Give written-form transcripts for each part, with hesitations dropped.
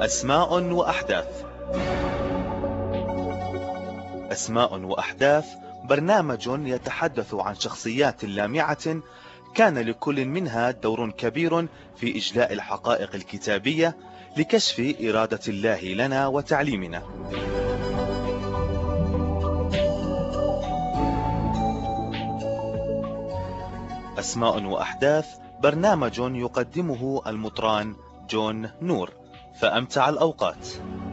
أسماء وأحداث. أسماء وأحداث برنامج يتحدث عن شخصيات لامعة كان لكل منها دور كبير في إجلاء الحقائق الكتابية لكشف إرادة الله لنا وتعليمنا. أسماء وأحداث برنامج يقدمه المطران جون نور، فأمتع الأوقات.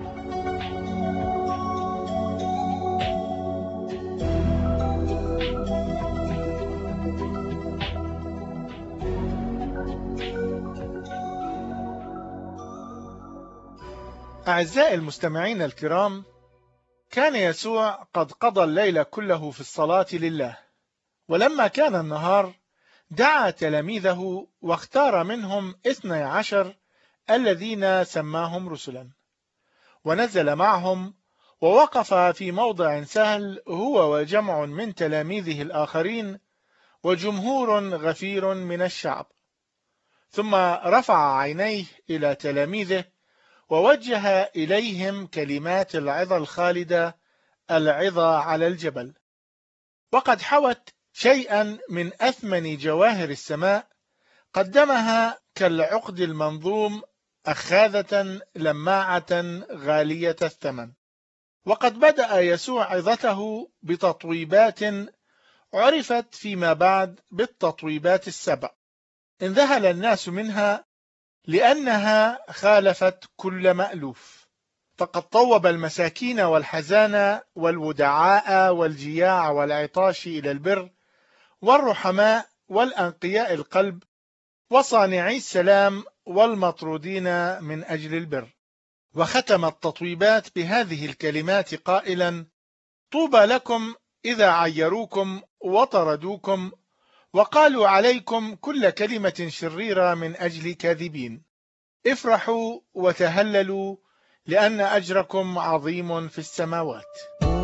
أعزائي المستمعين الكرام، كان يسوع قد قضى الليل كله في الصلاة لله، ولما كان النهار دعا تلاميذه واختار منهم 12 الذين سماهم رسلا، ونزل معهم ووقف في موضع سهل هو وجمع من تلاميذه الآخرين وجمهور غفير من الشعب، ثم رفع عينيه إلى تلاميذه ووجه إليهم كلمات العظة الخالدة، العظة على الجبل، وقد حوت شيئا من أثمن جواهر السماء، قدمها كالعقد المنظوم أخاذة لماعة غالية الثمن. وقد بدأ يسوع عظته بتطويبات عرفت فيما بعد بالتطويبات السبع، انذهل الناس منها لأنها خالفت كل مألوف، فقد طوب المساكين والحزانة والودعاء والجياع والعطاش إلى البر، والرحماء والأنقياء القلب، وصانعي السلام والمطرودين من أجل البر. وختم التطويبات بهذه الكلمات قائلا: طوبى لكم إذا عيروكم وطردوكم وقالوا عليكم كل كلمة شريرة من أجل كاذبين، افرحوا وتهللوا لأن أجركم عظيم في السماوات.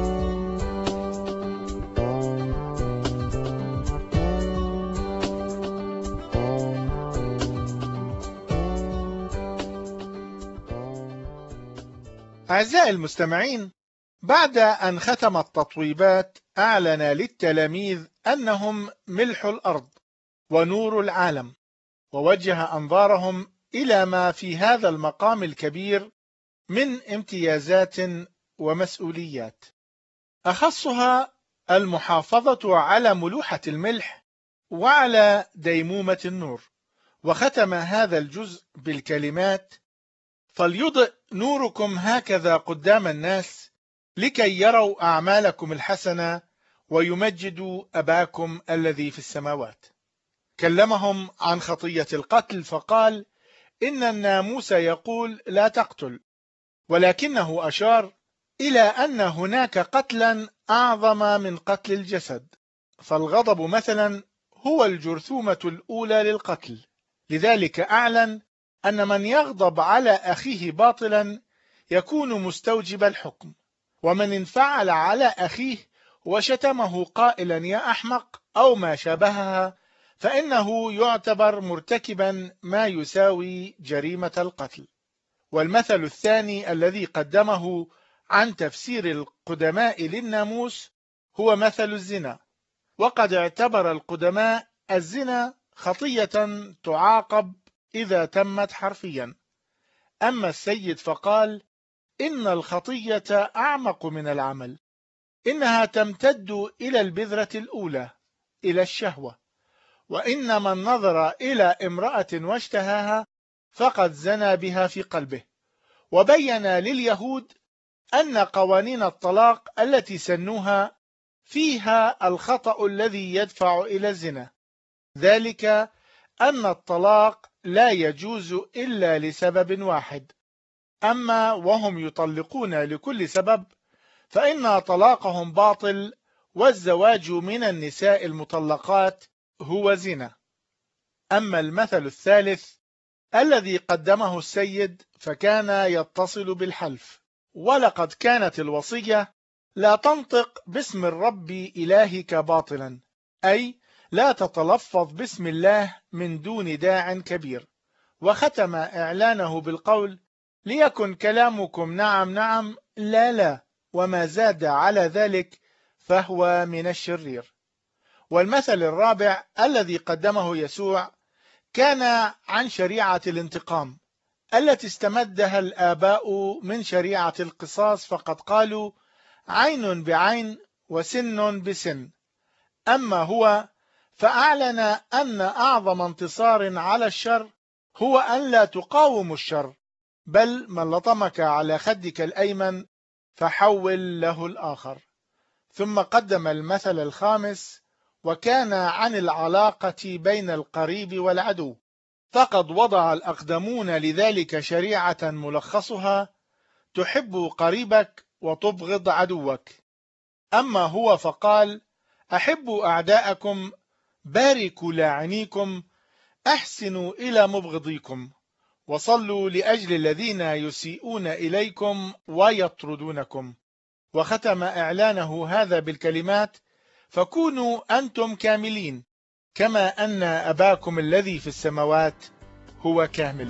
أعزائي المستمعين، بعد أن ختم التطويبات أعلن للتلاميذ أنهم ملح الأرض ونور العالم، ووجه أنظارهم إلى ما في هذا المقام الكبير من امتيازات ومسؤوليات، أخصها المحافظة على ملوحة الملح وعلى ديمومة النور. وختم هذا الجزء بالكلمات: فليضئ نوركم هكذا قدام الناس لكي يروا أعمالكم الحسنة ويمجدوا أباكم الذي في السماوات. كلمهم عن خطية القتل فقال: إن الناموس يقول لا تقتل، ولكنه أشار إلى أن هناك قتلا أعظم من قتل الجسد، فالغضب مثلا هو الجرثومة الأولى للقتل. لذلك أعلن أن من يغضب على أخيه باطلا يكون مستوجب الحكم، ومن انفعل على أخيه وشتمه قائلا يا أحمق أو ما شابهها فإنه يعتبر مرتكبا ما يساوي جريمة القتل. والمثل الثاني الذي قدمه عن تفسير القدماء للناموس هو مثل الزنا، وقد اعتبر القدماء الزنا خطية تعاقب إذا تمت حرفيا. أما السيد فقال: إن الخطية أعمق من العمل، إنها تمتد إلى البذرة الأولى، إلى الشهوة، وإن من نظر إلى امرأة واشتهاها فقد زنى بها في قلبه. وبين لليهود أن قوانين الطلاق التي سنوها فيها الخطأ الذي يدفع إلى الزنا، ذلك أن الطلاق لا يجوز إلا لسبب واحد، أما وهم يطلقون لكل سبب فإن طلاقهم باطل، والزواج من النساء المطلقات هو زنا. أما المثل الثالث الذي قدمه السيد فكان يتصل بالحلف، ولقد كانت الوصية: لا تنطق باسم الرب إلهك باطلا، أي لا تتلفظ باسم الله من دون داع كبير. وختم إعلانه بالقول: ليكن كلامكم نعم نعم لا لا، وما زاد على ذلك فهو من الشرير. والمثل الرابع الذي قدمه يسوع كان عن شريعة الانتقام التي استمدها الآباء من شريعة القصاص، فقد قالوا: عين بعين وسن بسن. أما هو فأعلن أن أعظم انتصار على الشر هو أن لا تقاوم الشر، بل من لطمك على خدك الأيمن فحول له الآخر. ثم قدم المثل الخامس، وكان عن العلاقة بين القريب والعدو، فقد وضع الأقدمون لذلك شريعة ملخصها: تحب قريبك وتبغض عدوك. أما هو فقال: أحبوا أعداءكم، باركوا لاعنيكم، أحسنوا إلى مبغضيكم، وصلوا لأجل الذين يسيئون إليكم ويطردونكم. وختم إعلانه هذا بالكلمات: فكونوا أنتم كاملين كما أن أباكم الذي في السماوات هو كامل.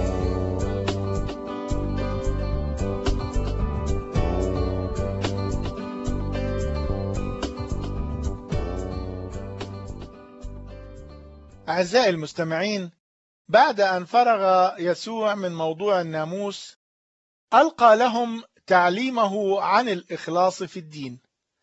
أعزائي المستمعين، بعد أن فرغ يسوع من موضوع الناموس، ألقى لهم تعليمه عن الإخلاص في الدين،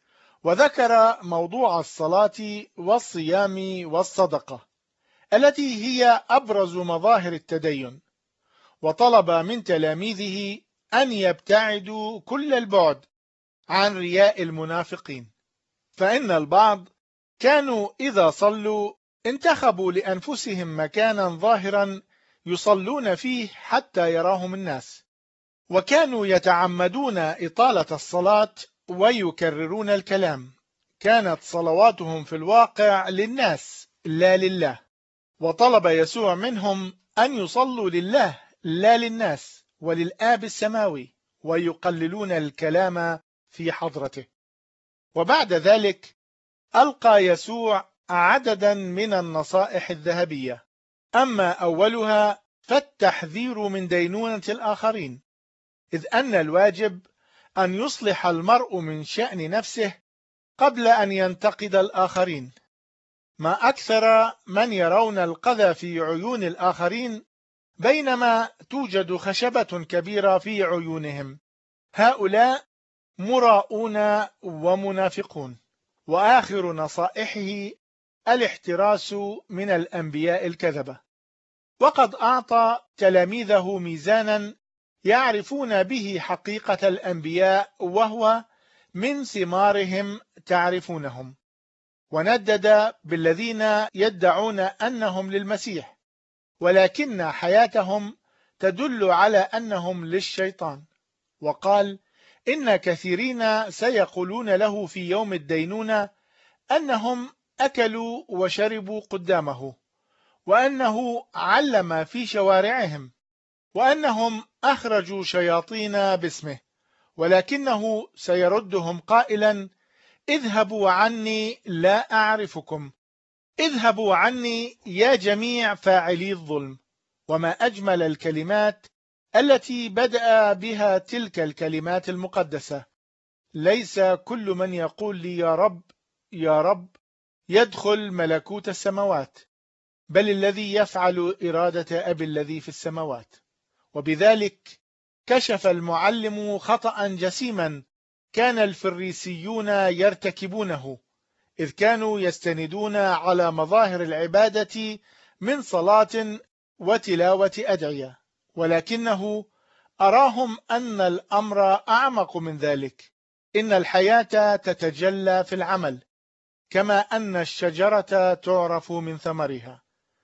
وذكر موضوع الصلاة والصيام والصدقة التي هي أبرز مظاهر التدين، وطلب من تلاميذه أن يبتعدوا كل البعد عن رياء المنافقين، فإن البعض كانوا إذا صلوا انتخبوا لأنفسهم مكانا ظاهرا يصلون فيه حتى يراهم الناس، وكانوا يتعمدون إطالة الصلاة ويكررون الكلام. كانت صلواتهم في الواقع للناس لا لله، وطلب يسوع منهم أن يصلوا لله لا للناس وللآب السماوي، ويقللون الكلام في حضرته. وبعد ذلك ألقى يسوع عددا من النصائح الذهبية. أما أولها فالتحذير من دينونة الآخرين، إذ أن الواجب أن يصلح المرء من شأن نفسه قبل أن ينتقد الآخرين. ما أكثر من يرون القذى في عيون الآخرين بينما توجد خشبة كبيرة في عيونهم. هؤلاء مراؤون ومنافقون. وآخر نصائحه الاحتراس من الأنبياء الكذبة، وقد أعطى تلاميذه ميزانا يعرفون به حقيقة الأنبياء، وهو: من ثمارهم تعرفونهم. وندد بالذين يدعون أنهم للمسيح ولكن حياتهم تدل على أنهم للشيطان، وقال: إن كثيرين سيقولون له في يوم الدينونة أنهم أكلوا وشربوا قدامه، وأنه علم في شوارعهم، وأنهم أخرجوا شياطين باسمه، ولكنه سيردهم قائلا: اذهبوا عني لا أعرفكم، اذهبوا عني يا جميع فاعلي الظلم. وما أجمل الكلمات التي بدأ بها تلك الكلمات المقدسة: ليس كل من يقول لي يا رب يا رب يدخل ملكوت السماوات، بل الذي يفعل إرادة أبي الذي في السماوات. وبذلك كشف المعلم خطأ جسيما كان الفريسيون يرتكبونه، إذ كانوا يستندون على مظاهر العبادة من صلاة وتلاوة أدعية، ولكنه أراهم أن الأمر أعمق من ذلك. إن الحياة تتجلى في العمل، كما أن الشجرة تعرف من ثمرها.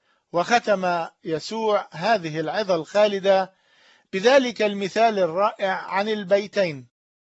وختم يسوع هذه العظة الخالدة بذلك المثال الرائع عن البيتين،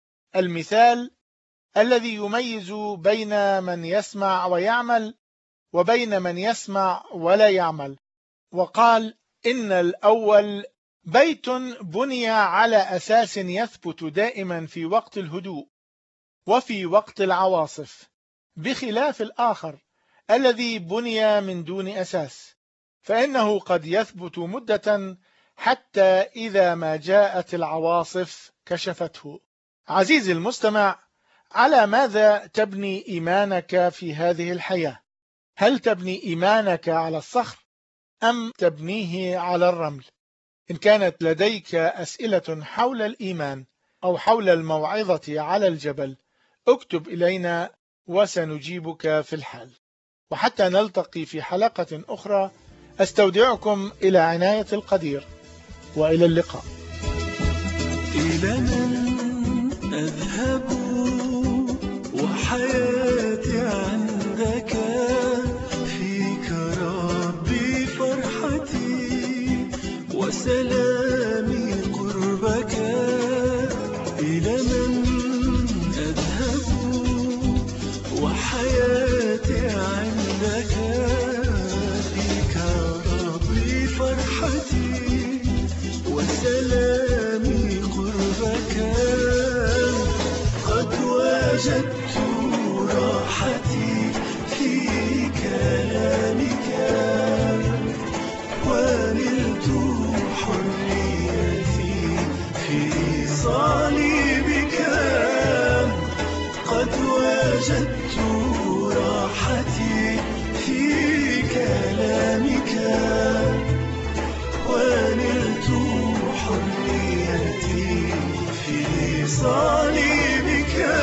المثال الذي يميز بين من يسمع ويعمل وبين من يسمع ولا يعمل. وقال: إن الأول بيت بني على أساس يثبت دائما في وقت الهدوء وفي وقت العواصف، بخلاف الآخر الذي بني من دون أساس، فإنه قد يثبت مدة حتى إذا ما جاءت العواصف كشفته. عزيزي المستمع، على ماذا تبني إيمانك في هذه الحياة؟ هل تبني إيمانك على الصخر أم تبنيه على الرمل؟ إن كانت لديك أسئلة حول الإيمان أو حول الموعظة على الجبل، اكتب إلينا وسنجيبك في الحال. وحتى نلتقي في حلقة أخرى، أستودعكم إلى عناية القدير، وإلى اللقاء. إلى من أذهب وحياتي عندك، فيك ربي فرحتي وسلامي قربك. إلى من أذهب وحياتي عندك، فيك ربي فرحتي وسلامي قربك. قد وجدت راحتي في كلامك، ونلت حريتي في صليبك. قد وجدت راحتي في كلامك، ونلت حريتي في صليبك.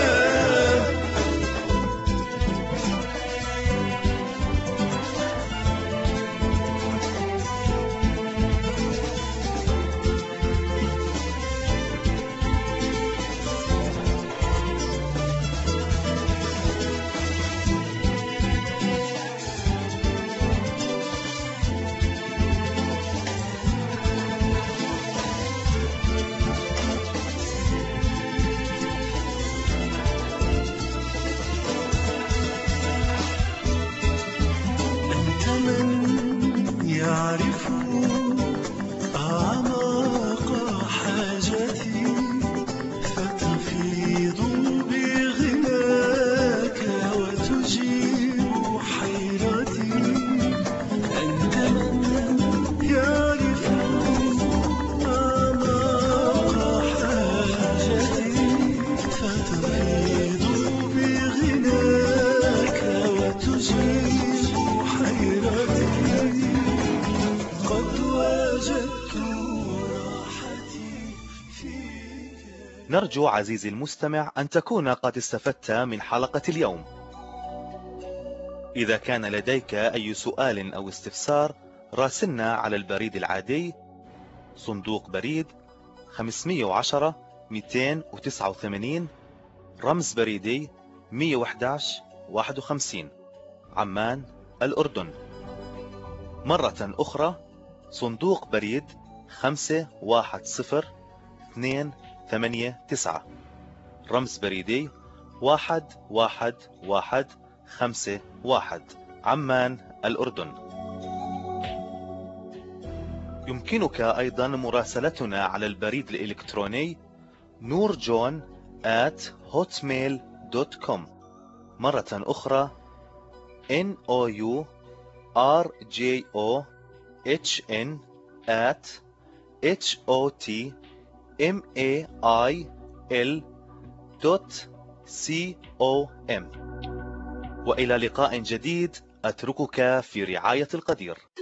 نرجو عزيزي المستمع أن تكون قد استفدت من حلقة اليوم. إذا كان لديك أي سؤال أو استفسار، راسلنا على البريد العادي صندوق بريد 510 289 رمز بريدي 111 51 عمان الأردن. مرة أخرى صندوق بريد 510-289 رمز بريدي 11151 عمان الأردن. يمكنك أيضا مراسلتنا على البريد الإلكتروني nourjon@hotmail.com. مرة أخرى nourjon@hotmail.com. وإلى لقاء جديد، أتركك في رعاية القدير.